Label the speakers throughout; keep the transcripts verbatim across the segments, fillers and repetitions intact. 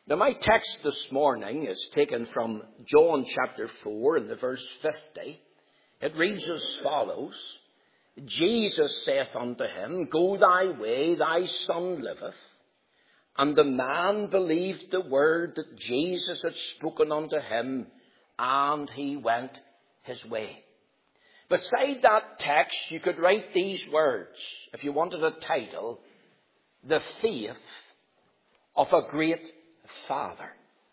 Speaker 1: Now my text this morning is taken from John chapter four and the verse fifty. It reads as follows. Jesus saith unto him, Go thy way, thy son liveth. And the man believed the word that Jesus had spoken unto him, and he went his way. Beside that text, you could write these words, if you wanted a title, The Faith of a Great Father.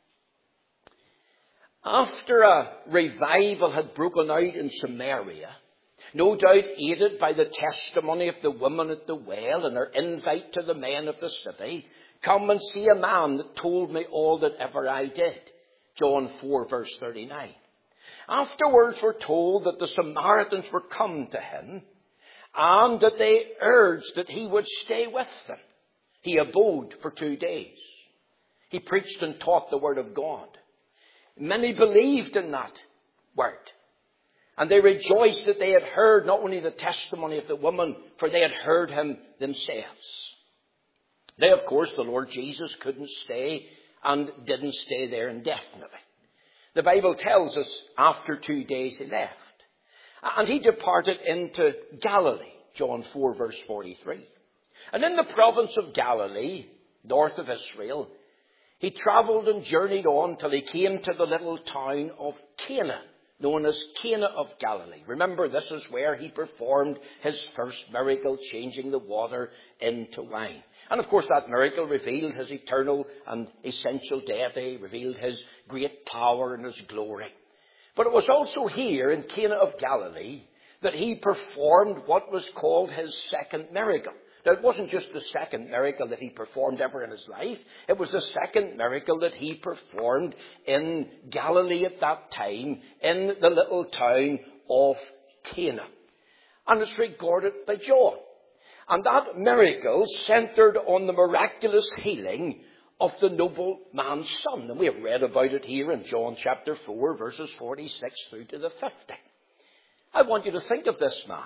Speaker 1: After a revival had broken out in Samaria, no doubt aided by the testimony of the woman at the well and her invite to the men of the city, come and see a man that told me all that ever I did. John four verse thirty-nine. Afterwards we're told that the Samaritans were come to him and that they urged that he would stay with them. He abode for two days. He preached and taught the word of God. Many believed in that word. And they rejoiced that they had heard not only the testimony of the woman, for they had heard him themselves. They, of course, the Lord Jesus couldn't stay and didn't stay there indefinitely. The Bible tells us after two days he left. And he departed into Galilee, John four verse forty-three. And in the province of Galilee, north of Israel, he travelled and journeyed on till he came to the little town of Cana, known as Cana of Galilee. Remember, this is where he performed his first miracle, changing the water into wine. And of course that miracle revealed his eternal and essential deity, revealed his great power and his glory. But it was also here in Cana of Galilee that he performed what was called his second miracle. Now, it wasn't just the second miracle that he performed ever in his life. It was the second miracle that he performed in Galilee at that time, in the little town of Cana. And it's recorded by John. And that miracle centered on the miraculous healing of the nobleman's son. And we have read about it here in John chapter four, verses forty-six through to the fifty. I want you to think of this man.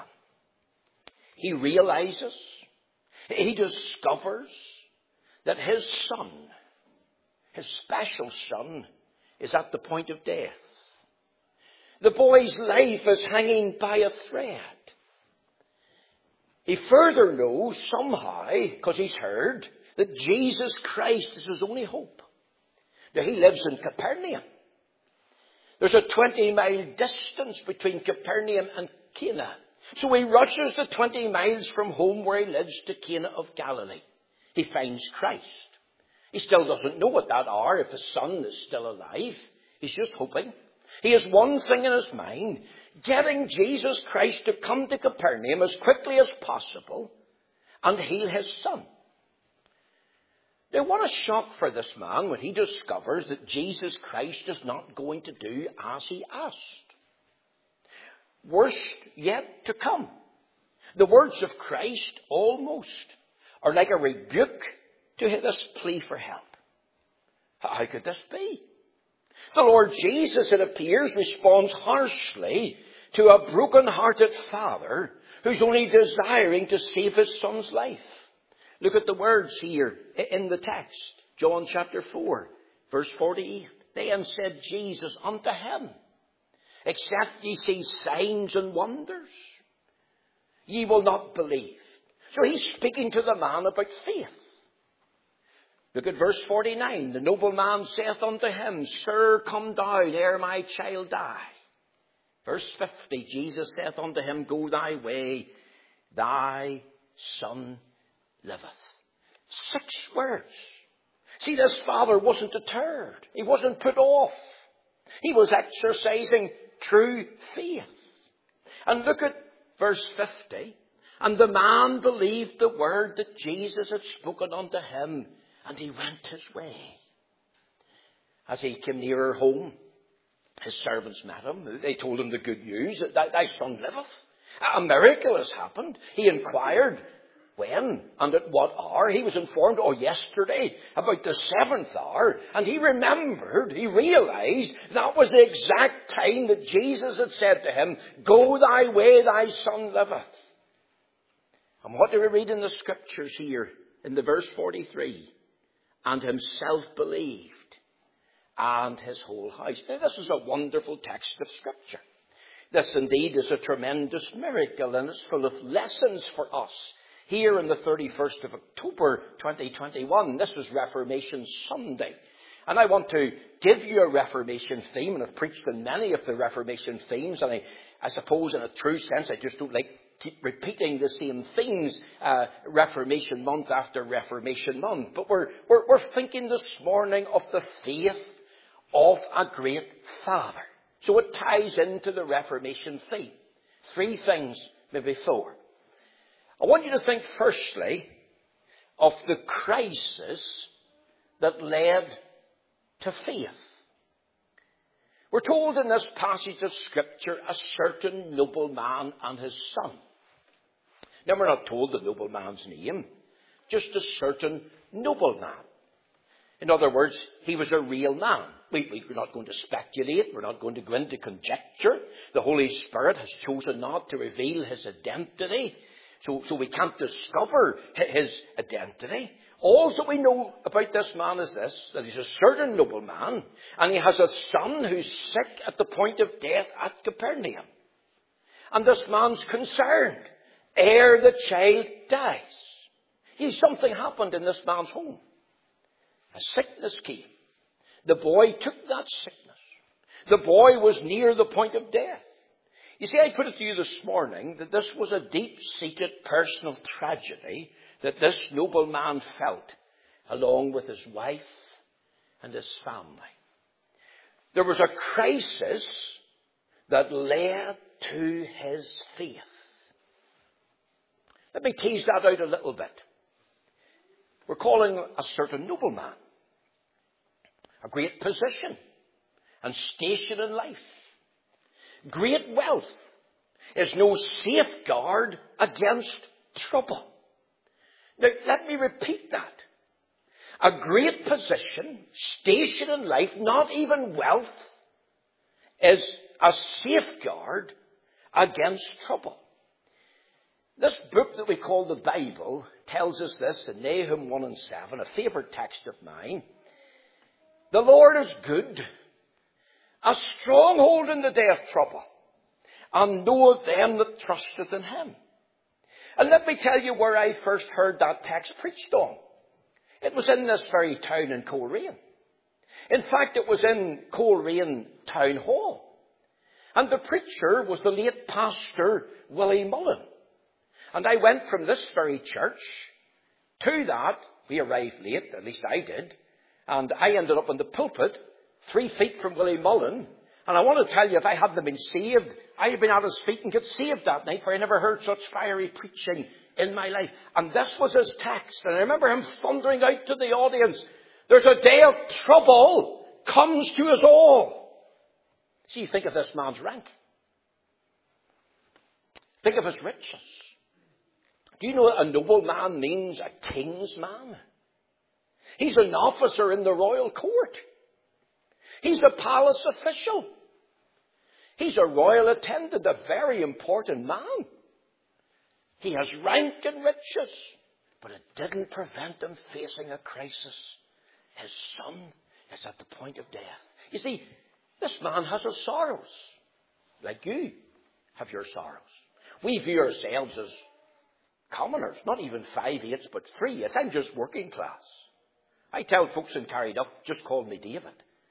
Speaker 1: He realizes, he discovers that his son, his special son, is at the point of death. The boy's life is hanging by a thread. He further knows somehow, because he's heard, that Jesus Christ is his only hope. Now, he lives in Capernaum. There's a twenty mile distance between Capernaum and Cana. So he rushes the twenty miles from home where he lives to Cana of Galilee. He finds Christ. He still doesn't know at that hour if his son is still alive. He's just hoping. He has one thing in his mind, getting Jesus Christ to come to Capernaum as quickly as possible and heal his son. Now, what a shock for this man when he discovers that Jesus Christ is not going to do as he asked. Worst yet to come. The words of Christ almost are like a rebuke to this plea for help. How could this be? The Lord Jesus, it appears, responds harshly to a broken-hearted father who's only desiring to save his son's life. Look at the words here in the text. John chapter four, verse forty-eight. Then said Jesus unto him, Except ye see signs and wonders, ye will not believe. So he's speaking to the man about faith. Look at verse forty-nine. The nobleman saith unto him, Sir, come down ere my child die. Verse fifty. Jesus saith unto him, Go thy way, thy son liveth. Six words. See, this father wasn't deterred. He wasn't put off. He was exercising true faith. And look at verse fifty. And the man believed the word that Jesus had spoken unto him, and he went his way. As he came nearer home, his servants met him. They told him the good news, that thy son liveth. A miracle has happened. He inquired when and at what hour. He was informed, oh, yesterday, about the seventh hour. And he remembered, he realized that was the exact time that Jesus had said to him, Go thy way, thy son liveth. And what do we read in the scriptures here in the verse forty-three? and himself believed, and his whole house. Now, this is a wonderful text of Scripture. This indeed is a tremendous miracle, and it's full of lessons for us. Here on the thirty-first of October twenty twenty-one, this is Reformation Sunday. And I want to give you a Reformation theme, and I've preached on many of the Reformation themes, and I, I suppose in a true sense I just don't like keep repeating the same things uh, Reformation month after Reformation month. But we're, we're, we're thinking this morning of the faith of a great Father. So it ties into the Reformation theme. Three things, maybe four. I want you to think firstly of the crisis that led to faith. We're told in this passage of Scripture, a certain nobleman and his son. Now, we're not told the nobleman's name, just a certain nobleman. In other words, he was a real man. We, we, we're not going to speculate. We're not going to go into conjecture. The Holy Spirit has chosen not to reveal his identity. So, so we can't discover his identity. All that we know about this man is this, that he's a certain nobleman, and he has a son who's sick at the point of death at Capernaum. And this man's concerned, ere the child dies. See, something happened in this man's home. A sickness came. The boy took that sickness. The boy was near the point of death. You see, I put it to you this morning that this was a deep-seated personal tragedy that this nobleman felt, along with his wife and his family. There was a crisis that led to his faith. Let me tease that out a little bit. We're calling a certain nobleman, a great position and station in life. Great wealth is no safeguard against trouble. Now, let me repeat that. A great position, station in life, not even wealth, is a safeguard against trouble. This book that we call the Bible tells us this in Nahum one and seven, a favourite text of mine. The Lord is good, a stronghold in the day of trouble, and knoweth them that trusteth in him. And let me tell you where I first heard that text preached on. It was in this very town in Coleraine. In fact, it was in Coleraine Town Hall. And the preacher was the late pastor Willie Mullen. And I went from this very church to that. We arrived late, at least I did. And I ended up in the pulpit, three feet from Willie Mullen. And I want to tell you, if I hadn't been saved, I'd have been at his feet and got saved that night, for I never heard such fiery preaching in my life. And this was his text. And I remember him thundering out to the audience, there's a day of trouble comes to us all. See, think of this man's rank. Think of his riches. Do you know what a nobleman means? A king's man. He's an officer in the royal court. He's a palace official. He's a royal attendant, a very important man. He has rank and riches, but it didn't prevent him facing a crisis. His son is at the point of death. You see, this man has his sorrows, like you have your sorrows. We view ourselves as commoners, not even five-eighths, but three-eighths. I'm just working class. I tell folks in Carryduff, just call me David.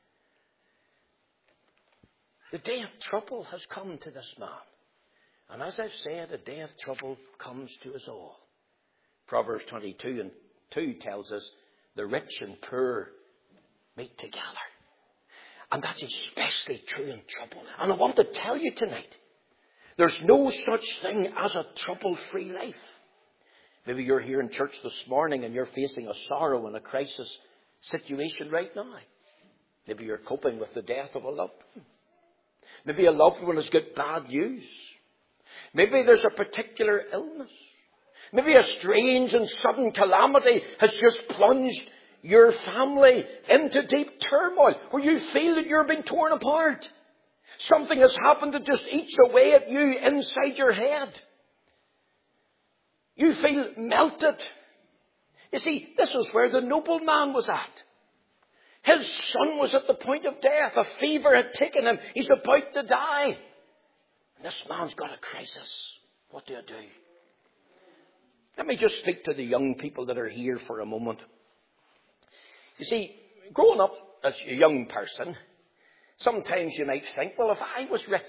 Speaker 1: The day of trouble has come to this man. And as I've said, a day of trouble comes to us all. Proverbs twenty-two and two tells us the rich and poor meet together. And that's especially true in trouble. And I want to tell you tonight, there's no such thing as a trouble-free life. Maybe you're here in church this morning and you're facing a sorrow and a crisis situation right now. Maybe you're coping with the death of a loved one. Maybe a loved one has got bad news. Maybe there's a particular illness. Maybe a strange and sudden calamity has just plunged your family into deep turmoil where you feel that you're being torn apart. Something has happened that just eats away at you inside your head. You feel melted. You see, this is where the nobleman was at. His son was at the point of death. A fever had taken him. He's about to die. And this man's got a crisis. What do I do? Let me just speak to the young people that are here for a moment. You see, growing up as a young person, sometimes you might think, well, if I was rich,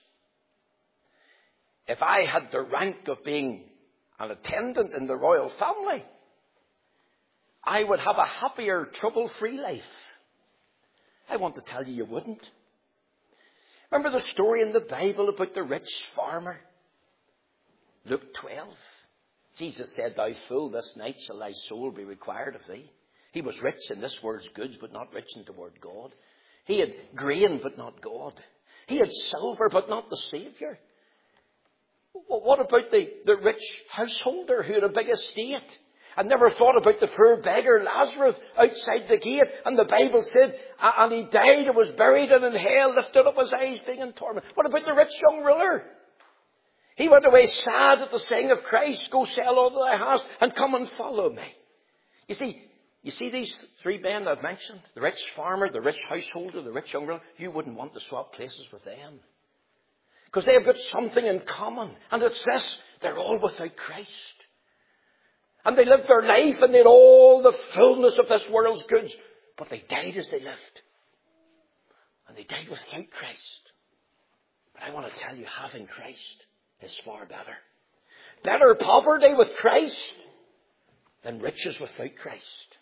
Speaker 1: if I had the rank of being an attendant in the royal family, I would have a happier, trouble-free life. I want to tell you, you wouldn't. Remember the story in the Bible about the rich farmer? Luke twelve. Jesus said, "Thou fool, this night shall thy soul be required of thee." He was rich in this world's goods, but not rich in the word God. He had grain, but not God. He had silver, but not the Saviour. What about the, the rich householder who had a big estate and never thought about the poor beggar Lazarus outside the gate? And the Bible said, and he died and was buried and in hell, lifted up his eyes being in torment. What about the rich young ruler? He went away sad at the saying of Christ, "Go sell all that I have and come and follow me." You see, you see these three men I've mentioned, the rich farmer, the rich householder, the rich young ruler, you wouldn't want to swap places with them. Because they've got something in common. And it's this, they're all without Christ. And they lived their life and they had all the fullness of this world's goods. But they died as they lived. And they died without Christ. But I want to tell you, having Christ is far better. Better poverty with Christ than riches without Christ.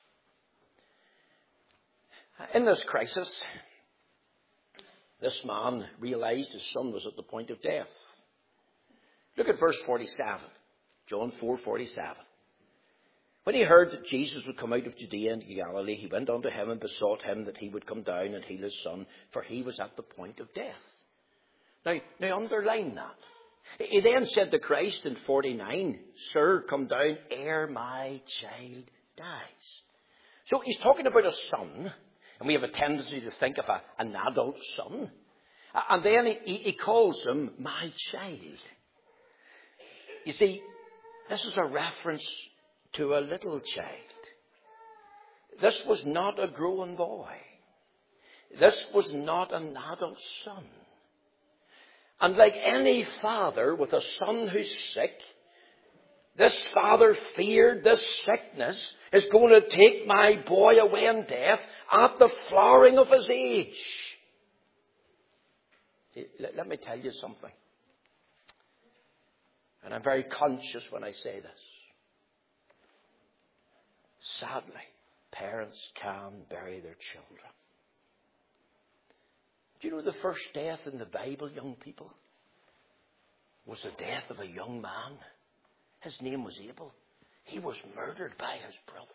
Speaker 1: In this crisis, this man realized his son was at the point of death. Look at verse forty-seven. John four forty-seven. When he heard that Jesus would come out of Judea into Galilee, he went unto him and besought him that he would come down and heal his son, for he was at the point of death. Now, now underline that. He then said to Christ in forty-nine, "Sir, come down ere my child dies." So he's talking about a son. And we have a tendency to think of a, an adult son. And then he, he calls him my child. You see, this is a reference to a little child. This was not a growing boy. This was not an adult son. And like any father with a son who's sick, this father feared this sickness is going to take my boy away in death at the flowering of his age. See, let, let me tell you something. And I'm very conscious when I say this. Sadly, parents can bury their children. Do you know the first death in the Bible, young people, was the death of a young man? His name was Abel. He was murdered by his brother.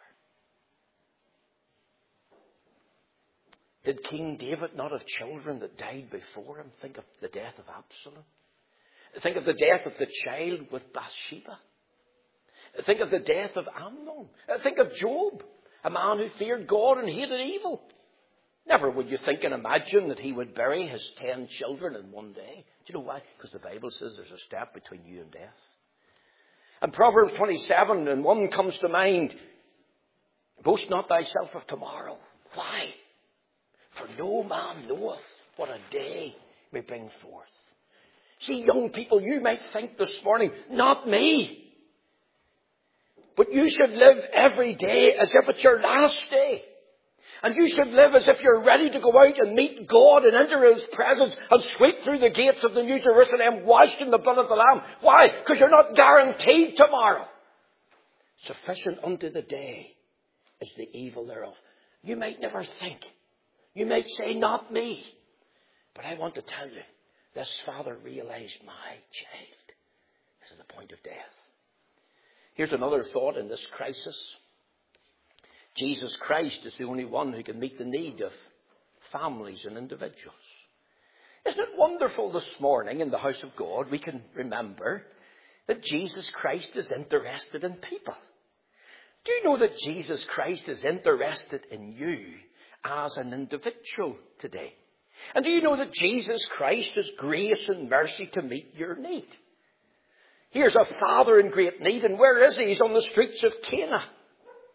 Speaker 1: Did King David not have children that died before him? Think of the death of Absalom. Think of the death of the child with Bathsheba. Think of the death of Amnon. Think of Job, a man who feared God and hated evil. Never would you think and imagine that he would bury his ten children in one day. Do you know why? Because the Bible says there's a step between you and death. And Proverbs twenty-seven and one comes to mind. Boast not thyself of tomorrow. Why? For no man knoweth what a day may bring forth. See, young people, you might think this morning, not me. But you should live every day as if it's your last day. And you should live as if you're ready to go out and meet God and enter His presence and sweep through the gates of the New Jerusalem washed in the blood of the Lamb. Why? Because you're not guaranteed tomorrow. Sufficient unto the day is the evil thereof. You might never think. You might say, not me. But I want to tell you, this father realized my child is at the point of death. Here's another thought in this crisis. Jesus Christ is the only one who can meet the need of families and individuals. Isn't it wonderful this morning in the house of God we can remember that Jesus Christ is interested in people? Do you know that Jesus Christ is interested in you as an individual today? And do you know that Jesus Christ has grace and mercy to meet your need? Here's a father in great need, and where is he? He's on the streets of Cana.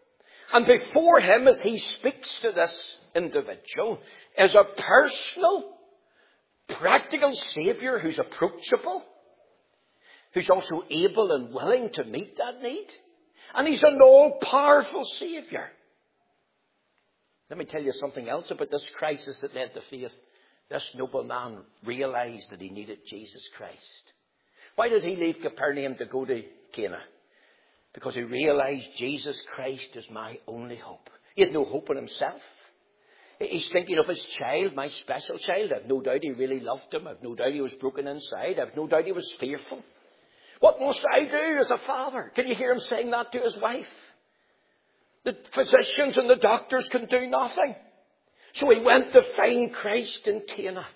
Speaker 1: And before him, as he speaks to this individual, is a personal, practical Saviour who's approachable, who's also able and willing to meet that need. And he's an all-powerful Saviour. Let me tell you something else about this crisis that led to faith. This nobleman realized that he needed Jesus Christ. Why did he leave Capernaum to go to Cana? Because he realized Jesus Christ is my only hope. He had no hope in himself. He's thinking of his child, my special child. I've no doubt he really loved him. I've no doubt he was broken inside. I've no doubt he was fearful. What must I do as a father? Can you hear him saying that to his wife? The physicians and the doctors can do nothing. So he went to find Christ in Cana.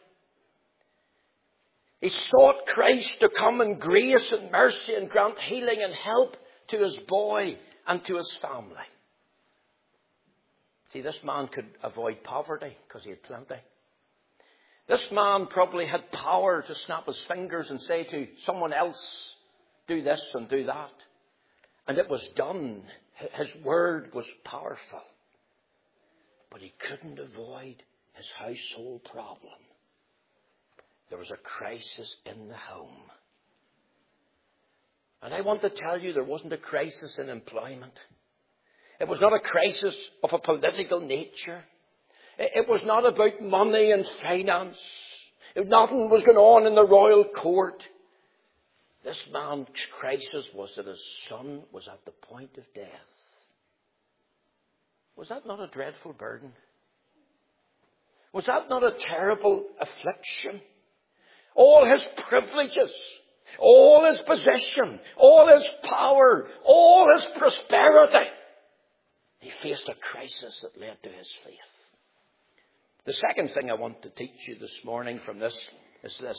Speaker 1: He sought Christ to come in grace and mercy and grant healing and help to his boy and to his family. See, this man could avoid poverty because he had plenty. This man probably had power to snap his fingers and say to someone else, do this and do that. And it was done. His word was powerful. But he couldn't avoid his household problem. There was a crisis in the home. And I want to tell you, there wasn't a crisis in employment. It was not a crisis of a political nature. It was not about money and finance. Nothing was going on in the royal court. This man's crisis was that his son was at the point of death. Was that not a dreadful burden? Was that not a terrible affliction? All his privileges, all his possession, all his power, all his prosperity. He faced a crisis that led to his faith. The second thing I want to teach you this morning from this is this.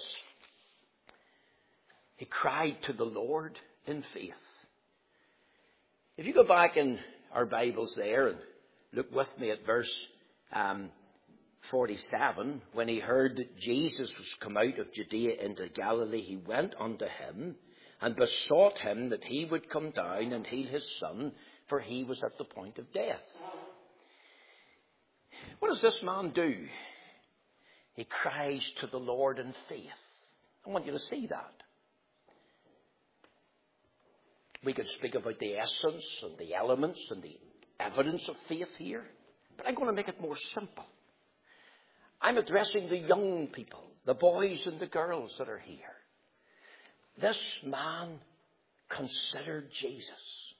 Speaker 1: He cried to the Lord in faith. If you go back in our Bibles there and look with me at verse um, forty-seven. When he heard that Jesus was come out of Judea into Galilee, he went unto him and besought him that he would come down and heal his son, for he was at the point of death. What does this man do? He cries to the Lord in faith. I want you to see that. We could speak about the essence and the elements and the evidence of faith here, but I'm going to make it more simple. I'm addressing the young people, the boys and the girls that are here. This man considered Jesus.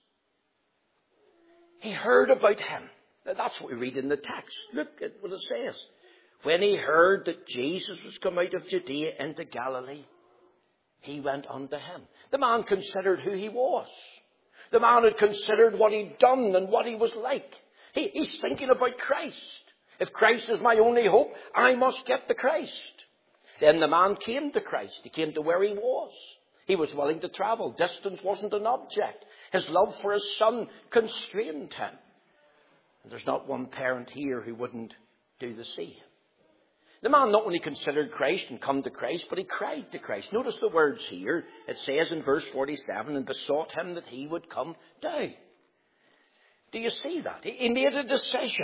Speaker 1: He heard about him. That's what we read in the text. Look at what it says. When he heard that Jesus was come out of Judea into Galilee, he went unto him. The man considered who he was. The man had considered what he'd done and what he was like. He, he's thinking about Christ. If Christ is my only hope, I must get to Christ. Then the man came to Christ. He came to where he was. He was willing to travel. Distance wasn't an object. His love for his son constrained him. And there's not one parent here who wouldn't do the same. The man not only considered Christ and come to Christ, but he cried to Christ. Notice the words here. It says in verse forty-seven, and besought him that he would come down. Do you see that? He made a decision.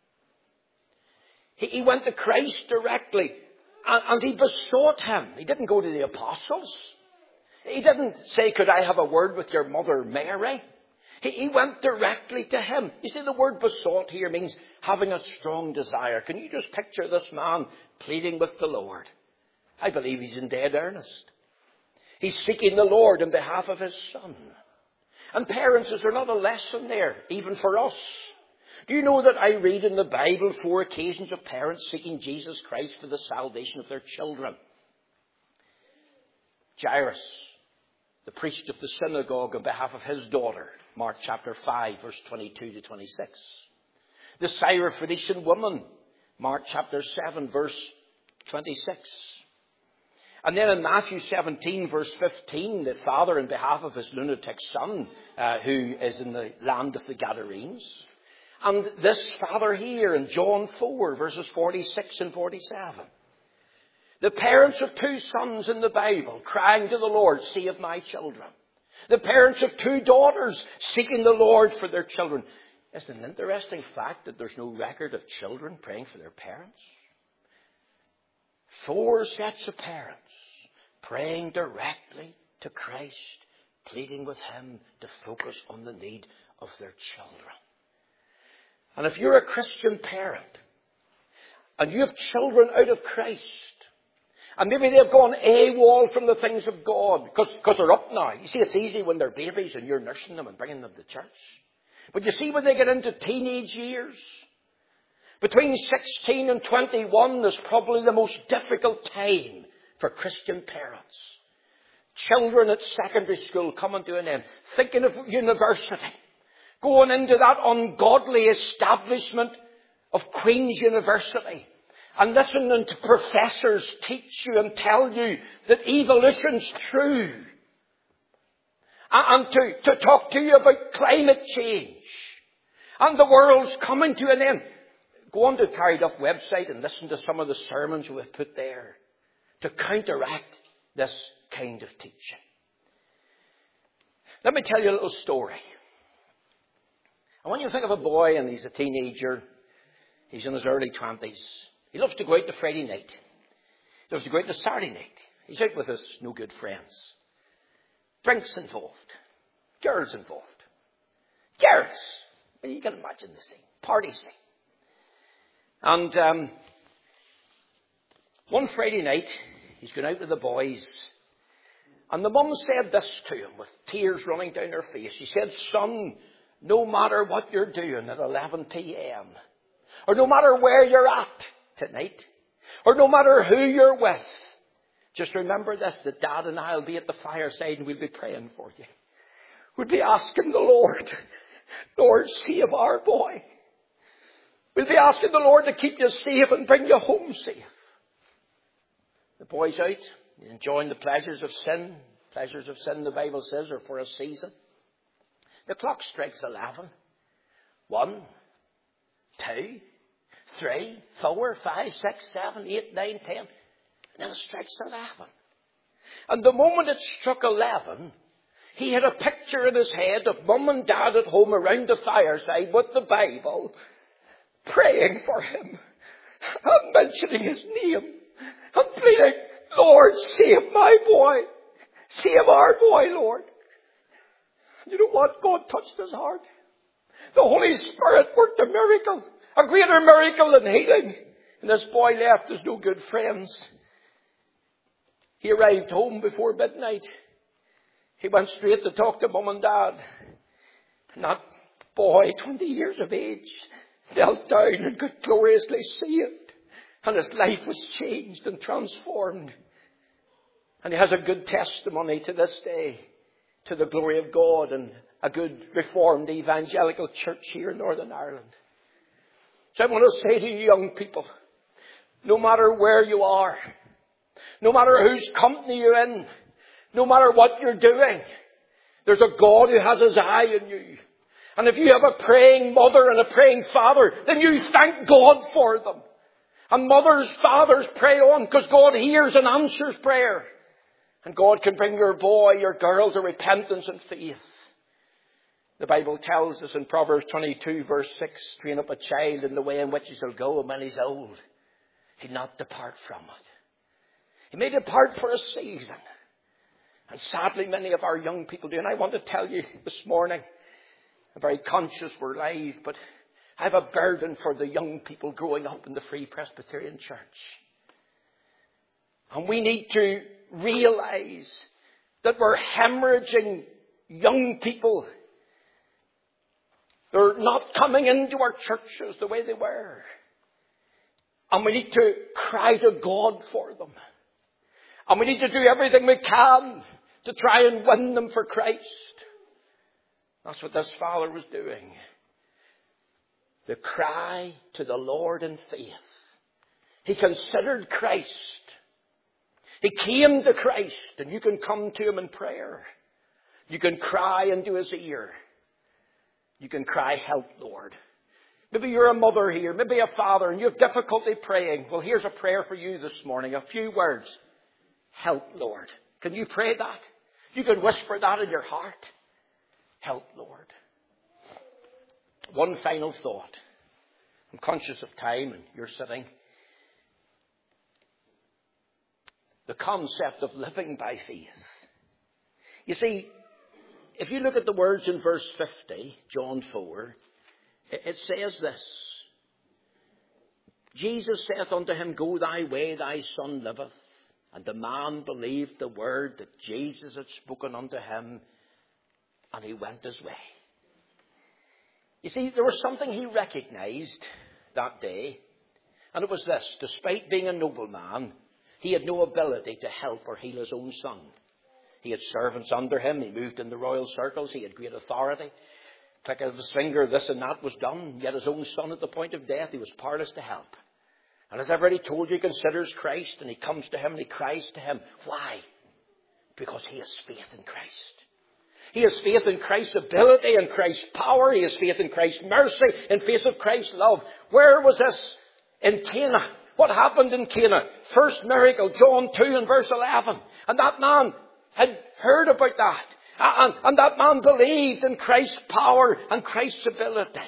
Speaker 1: He went to Christ directly, and he besought him. He didn't go to the apostles. He didn't say, could I have a word with your mother Mary? He went directly to him. You see, the word besought here means having a strong desire. Can you just picture this man pleading with the Lord? I believe he's in dead earnest. He's seeking the Lord on behalf of his son. And parents, is there not a lesson there, even for us? Do you know that I read in the Bible four occasions of parents seeking Jesus Christ for the salvation of their children? Jairus, the priest of the synagogue, on behalf of his daughter, Mark chapter five, verse twenty-two to twenty-six. The Syrophoenician woman, Mark chapter seven, verse twenty-six. And then in Matthew seventeen, verse fifteen, the father, on behalf of his lunatic son, uh, who is in the land of the Gadarenes. And this father here in John four, verses forty-six and forty-seven. The parents of two sons in the Bible crying to the Lord, save my children. The parents of two daughters seeking the Lord for their children. It's an interesting fact that there's no record of children praying for their parents. Four sets of parents praying directly to Christ, pleading with Him to focus on the need of their children. And if you're a Christian parent, and you have children out of Christ, and maybe they've gone AWOL from the things of God, because they're up now. You see, it's easy when they're babies and you're nursing them and bringing them to church. But you see, when they get into teenage years, between sixteen and twenty-one is probably the most difficult time for Christian parents. Children at secondary school coming to an end, thinking of university, going into that ungodly establishment of Queen's University, and listening to professors teach you and tell you that evolution's true, and to, to talk to you about climate change, and the world's coming to an end. Go on to Carried Up website and listen to some of the sermons we've put there to counteract this kind of teaching. Let me tell you a little story. And when you think of a boy and he's a teenager, he's in his early twenties, he loves to go out to Friday night. He loves to go out to Saturday night. He's out with his no good friends. Drinks involved. Girls involved. Girls. Well, you can imagine the scene. Party scene. And um, one Friday night, he's going out with the boys. And the mum said this to him with tears running down her face. She said, son, no matter what you're doing at eleven p.m. or no matter where you're at tonight, or no matter who you're with, just remember this, that Dad and I will be at the fireside and we'll be praying for you. We'll be asking the Lord, Lord, save our boy. We'll be asking the Lord to keep you safe and bring you home safe. The boy's out. He's enjoying the pleasures of sin. Pleasures of sin, the Bible says, are for a season. The clock strikes eleven. One, two, three, four, five, six, seven, eight, nine, ten. And then it strikes eleven. And the moment it struck eleven, he had a picture in his head of Mum and Dad at home around the fireside with the Bible, praying for him, and mentioning his name, and pleading, Lord, save my boy. Save our boy, Lord. And you know what? God touched his heart. The Holy Spirit worked a miracle, a greater miracle than healing. And this boy left his no good friends. He arrived home before midnight. He went straight to talk to Mum and Dad. And that boy, twenty years of age, knelt down and got gloriously saved. And his life was changed and transformed. And he has a good testimony to this day, to the glory of God, and a good Reformed evangelical church here in Northern Ireland. So I want to say to you young people, no matter where you are, no matter whose company you're in, no matter what you're doing, there's a God who has his eye on you. And if you have a praying mother and a praying father, then you thank God for them. And mothers, fathers, pray on, because God hears and answers prayer. And God can bring your boy, your girl to repentance and faith. The Bible tells us in Proverbs twenty-two verse six, train up a child in the way in which he shall go, and when he's old, he'll not depart from it. He may depart for a season. And sadly, many of our young people do. And I want to tell you this morning, I'm very conscious we're live, but I have a burden for the young people growing up in the Free Presbyterian Church. And we need to realize that we're hemorrhaging young people. They're not coming into our churches the way they were. And we need to cry to God for them. And we need to do everything we can to try and win them for Christ. That's what this father was doing. The cry to the Lord in faith. He considered Christ. He came to Christ, and you can come to him in prayer. You can cry into his ear. You can cry, help, Lord. Maybe you're a mother here, maybe a father, and you have difficulty praying. Well, here's a prayer for you this morning. A few words. Help, Lord. Can you pray that? You can whisper that in your heart. Help, Lord. One final thought. I'm conscious of time and you're sitting. The concept of living by faith. You see, if you look at the words in verse fifty, John four, it says this. Jesus saith unto him, Go thy way, thy son liveth. And the man believed the word that Jesus had spoken unto him, and he went his way. You see, there was something he recognized that day, and it was this. Despite being a nobleman, he had no ability to help or heal his own son. He had servants under him. He moved in the royal circles. He had great authority. Click of his finger, this and that was done. Yet his own son at the point of death, he was powerless to help. And as I've already told you, he considers Christ, and he comes to him and he cries to him. Why? Because he has faith in Christ. He has faith in Christ's ability and Christ's power. He has faith in Christ's mercy, in face of Christ's love. Where was this? In Cana. What happened in Cana? First miracle, John two and verse eleven. And that man had heard about that. And, and that man believed in Christ's power and Christ's ability.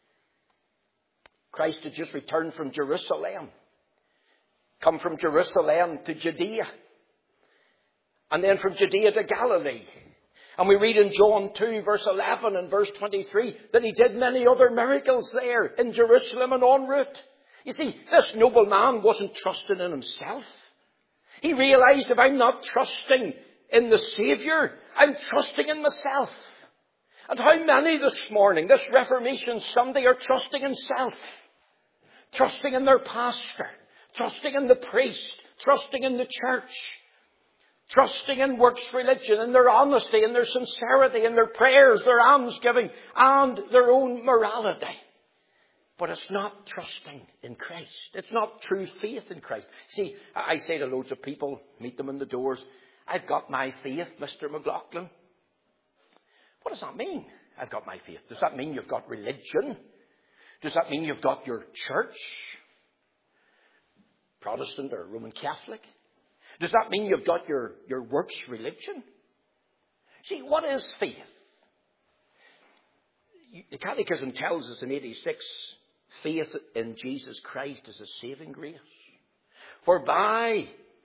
Speaker 1: Christ had just returned from Jerusalem. Come from Jerusalem to Judea. And then from Judea to Galilee. And we read in John two, verse eleven and verse twenty-three, that he did many other miracles there in Jerusalem and en route. You see, this noble man wasn't trusting in himself. He realized, if I'm not trusting in the Saviour, I'm trusting in myself. And how many this morning, this Reformation Sunday, are trusting in self? Trusting in their pastor. Trusting in the priest. Trusting in the church. Trusting in works religion, in their honesty, in their sincerity, in their prayers, their almsgiving, and their own morality. But it's not trusting in Christ. It's not true faith in Christ. See, I say to loads of people, meet them in the doors, I've got my faith, Mister McLaughlin. What does that mean? I've got my faith. Does that mean you've got religion? Does that mean you've got your church? Protestant or Roman Catholic? Does that mean you've got your, your works religion? See, what is faith? The Catechism tells us in eighty-six, faith in Jesus Christ is a saving grace. For by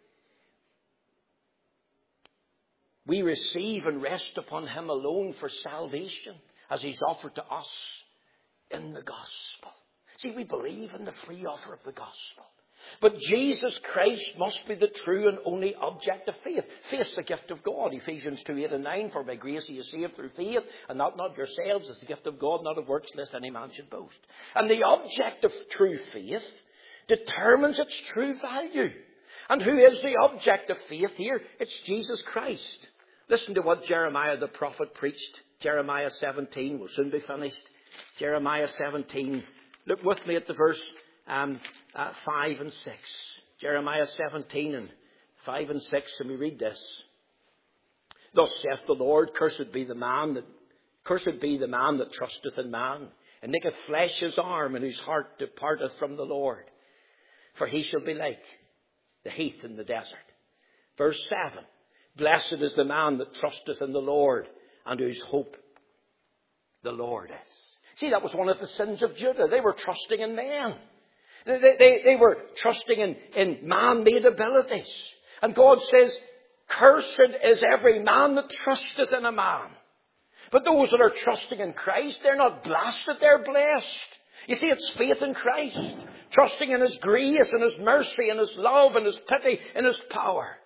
Speaker 1: we receive and rest upon him alone for salvation, as he's offered to us in the gospel. See, we believe in the free offer of the gospel. But Jesus Christ must be the true and only object of faith. Faith's the gift of God. Ephesians two, eight and nine, for by grace are you saved through faith, and not, not yourselves. It's the gift of God, not of works, lest any man should boast. And the object of true faith determines its true value. And who is the object of faith here? It's Jesus Christ. Listen to what Jeremiah the prophet preached. Jeremiah seventeen, will soon be finished. Jeremiah seventeen. Look with me at the verse um, uh, five and six. Jeremiah seventeen and five and six, and we read this. Thus saith the Lord, cursed be the man that cursed be the man that trusteth in man, and maketh flesh his arm, and whose heart departeth from the Lord. For he shall be like the heath in the desert. Verse seven. Blessed is the man that trusteth in the Lord, and whose hope the Lord is. See, that was one of the sins of Judah. They were trusting in men. They, they, they were trusting in, in man-made abilities. And God says, cursed is every man that trusteth in a man. But those that are trusting in Christ, they're not blasted, they're blessed. You see, it's faith in Christ. Trusting in his grace and his mercy and his love and his pity and his power.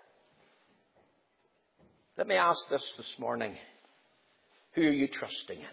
Speaker 1: Let me ask this this morning. Who are you trusting in?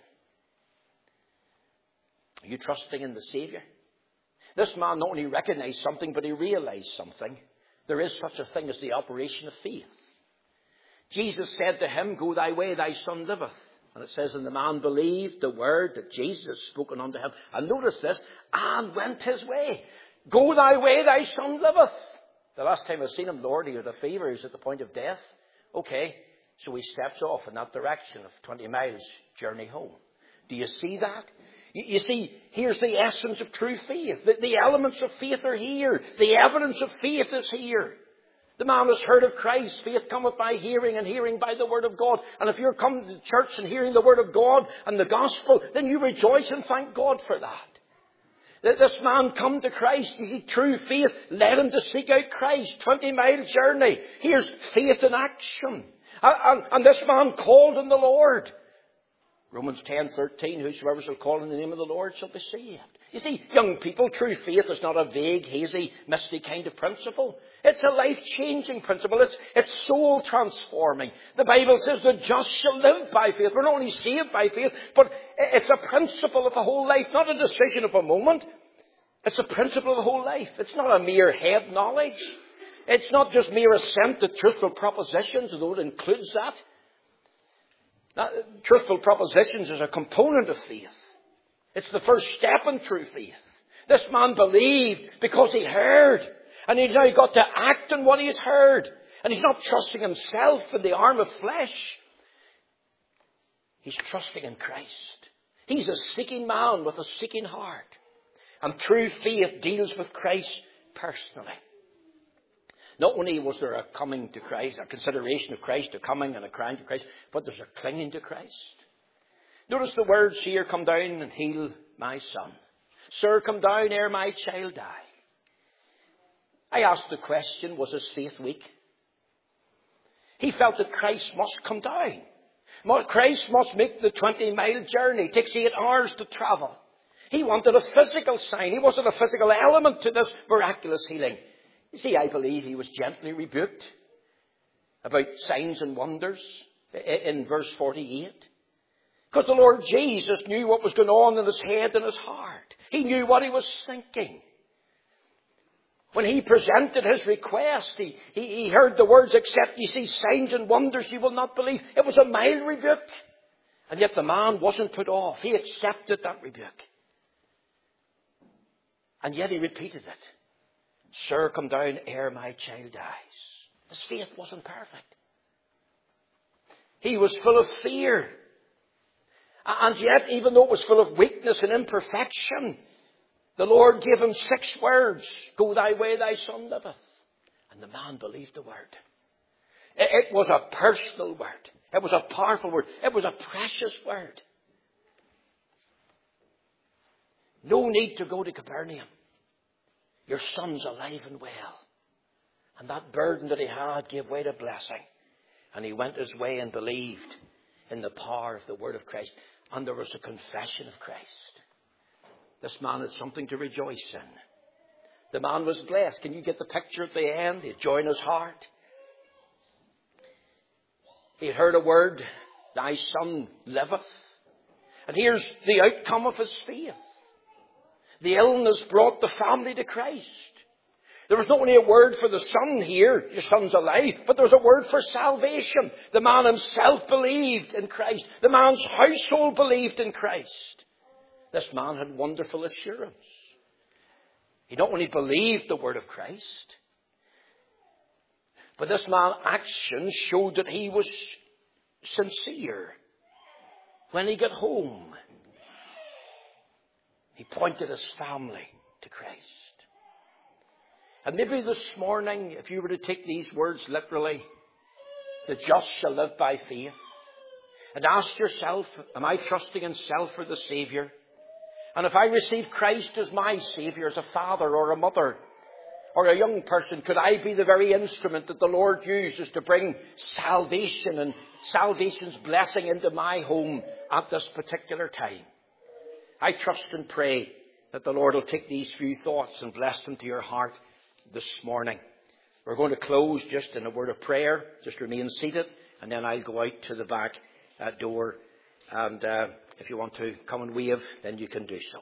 Speaker 1: Are you trusting in the Saviour? This man not only recognized something, but he realized something. There is such a thing as the operation of faith. Jesus said to him, Go thy way, thy son liveth. And it says, and the man believed the word that Jesus had spoken unto him. And notice this, and went his way. Go thy way, thy son liveth. The last time I've seen him, Lord, he had a fever, he was at the point of death. Okay, so he steps off in that direction of twenty miles journey home. Do you see that? You, you see, here's the essence of true faith. The, the elements of faith are here. The evidence of faith is here. The man has heard of Christ. Faith cometh by hearing, and hearing by the word of God. And if you're coming to church and hearing the word of God and the gospel, then you rejoice and thank God for that. That this man come to Christ. You see, true faith led him to seek out Christ. Twenty mile journey. Here's faith in action. And, and, and this man called on the Lord. Romans ten thirteen, whosoever shall call on the name of the Lord shall be saved. You see, young people, true faith is not a vague, hazy, misty kind of principle. It's a life-changing principle. It's, it's soul-transforming. The Bible says the just shall live by faith. We're not only saved by faith, but it's a principle of the whole life, not a decision of a moment. It's a principle of the whole life. It's not a mere head knowledge. It's not just mere assent to truthful propositions, although it includes that. Now, truthful propositions is a component of faith. It's the first step in true faith. This man believed because he heard. And he's now got to act on what he's heard. And he's not trusting himself in the arm of flesh. He's trusting in Christ. He's a seeking man with a seeking heart. And true faith deals with Christ personally. Not only was there a coming to Christ, a consideration of Christ, a coming and a crying to Christ, but there's a clinging to Christ. Notice the words here, come down and heal my son. Sir, come down ere my child die. I asked the question, was his faith weak? He felt that Christ must come down. Christ must make the twenty mile journey. It takes eight hours to travel. He wanted a physical sign. He wanted a physical element to this miraculous healing. You see, I believe he was gently rebuked about signs and wonders in verse forty-eight. Because the Lord Jesus knew what was going on in his head and his heart. He knew what he was thinking. When he presented his request, he, he, he heard the words, except you see signs and wonders, you will not believe. It was a mild rebuke. And yet the man wasn't put off. He accepted that rebuke. And yet he repeated it. Sir, come down ere my child dies. His faith wasn't perfect. He was full of fear. And yet, even though it was full of weakness and imperfection, the Lord gave him six words. Go thy way, thy son liveth. And the man believed the word. It was a personal word. It was a powerful word. It was a precious word. No need to go to Capernaum. Your son's alive and well. And that burden that he had gave way to blessing. And he went his way and believed in the power of the word of Christ. And there was a confession of Christ. This man had something to rejoice in. The man was blessed. Can you get the picture at the end? He had joy in his heart. He had heard a word, thy son liveth. And here's the outcome of his faith. The illness brought the family to Christ. There was not only a word for the son here, your son's alive, but there was a word for salvation. The man himself believed in Christ. The man's household believed in Christ. This man had wonderful assurance. He not only believed the word of Christ, but this man's actions showed that he was sincere. When he got home, he pointed his family to Christ. And maybe this morning, if you were to take these words literally, the just shall live by faith, and ask yourself, am I trusting in self or the Saviour? And if I receive Christ as my Saviour, as a father or a mother or a young person, could I be the very instrument that the Lord uses to bring salvation and salvation's blessing into my home at this particular time? I trust and pray that the Lord will take these few thoughts and bless them to your heart this morning. We're going to close just in a word of prayer. Just remain seated, and then I'll go out to the back uh, door. And uh, if you want to come and wave, then you can do so.